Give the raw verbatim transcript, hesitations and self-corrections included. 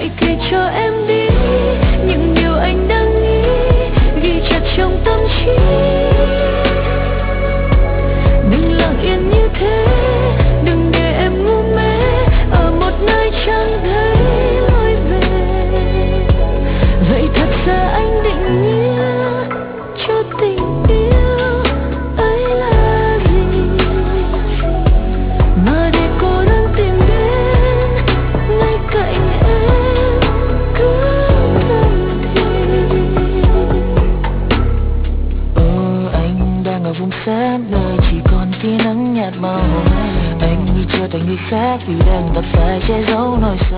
hãy kể cho em biết những điều anh đang nghĩ, ghi chặt trong tâm trí. Đừng lặng yên như thế, đừng để em ngu mê ở một nơi chẳng thấy lối về. Vậy thật ra anh định nghĩa cho tình yêu ấy là gì, mà để cô đơn tìm đến ngay cạnh em cứ vậy thì. Ờ, anh đang ở vùng xa nơi chỉ còn tia nắng nhạt màu. Anh như chưa thành người khác vì đang tập phải che giấu nỗi sợ.